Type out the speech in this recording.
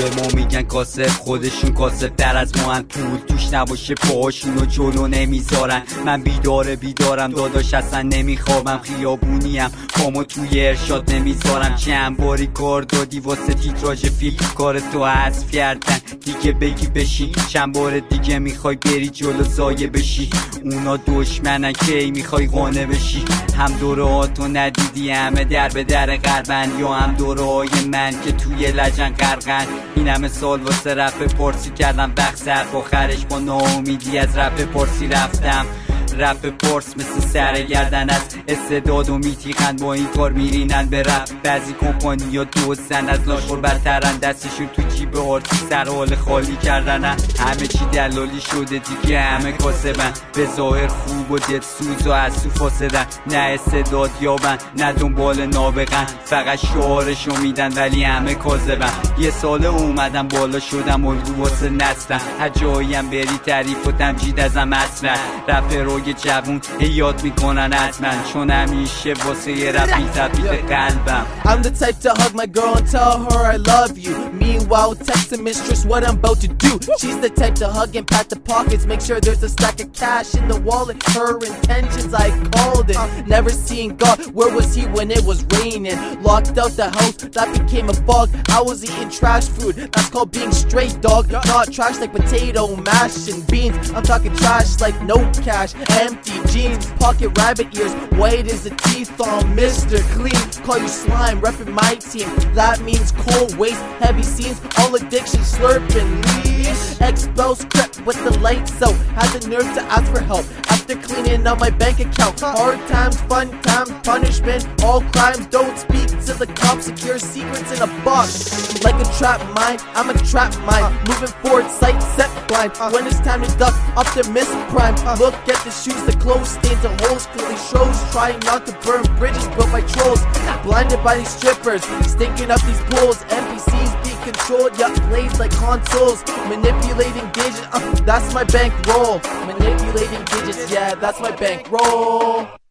به ما میگن کاسب، خودشون کاسب در از ما هن. پول توش نباشه پاهاشونو جلو نمیذارن. من بیدارم داداش اصلا نمیخوابم، خیابونیم پامو توی ارشاد نمیذارم. چند باری کار دادی واسه تیتراژ فیلم، کار تو حذف کردن دیگه بگی بشین. چند بار دیگه میخوای بری جلو زایه بشی، اونا دشمنن کی میخوای قانه بشی. هم دورهاتو ندیدی همه در به در غربن، یا هم دوره‌های من که توی لجن غرقن. این همه سال واسه رپ پارسی کردم وقت سر آخرش با ناامیدی از رپ پارسی رفتم. رپ پارس مثل سر گردن است، استعداد و میتیقن با این کار میرینن به رپ. بعضی کمپانی ها دوستن از لاشخور بدترن، دستشون تو جیب آرتی سر حال خالی کردنن. همه چی دلالی شده دیگه همه کاسبن، به ظاهر خوب و دلسوز و از تو فاسدن. نه استعداد یابن نه دنبال نابغن، فقط شعارشو میدن ولی همه کاذبن. یه ساله اومدم بالا شدم الگو واسه نسلم، هر جاییم بری تعریف و تمجید ازم اصلا. رپرای جوون یاد میکنن حتما، چون همیشه واسه یه رپ میتپید قلبم. I'm the type to hug my girl and tell her I love you. Meanwhile, text the mistress what I'm about to do. She's the type to hug and pat the pockets, make sure there's a stack of cash in the wallet. Her intentions, I called it. Never seen God, where was he when it was raining? Locked out the house, that became a fog. I was eating trash food, that's called being straight, dog. Not trash like potato mash and beans, I'm talking trash like no cash. Empty jeans, pocket rabbit ears, white as the teeth on Mr. Clean. Call you slime, reppin' my team, that means cold waste, heavy scenes, all addiction slurping leash. Ex-spouse crept with the lights out, had the nerve to ask for help after cleaning out my bank account. Hard times, fun times, punishment, all crimes, don't speak to the cops, secure secrets in a box. Like a trap mind, I'm a trap mind, moving forward, sight set blind. When it's time to duck, Optimus Prime. Look at the shoes, the clothes, stains and holes clearly shows. Trying not to burn bridges built by trolls, blinded by these strippers, stinking up these pools. NPCs being controlled, yeah, plays like consoles. Manipulating digits, that's my bankroll. Manipulating digits, yeah, that's my bankroll.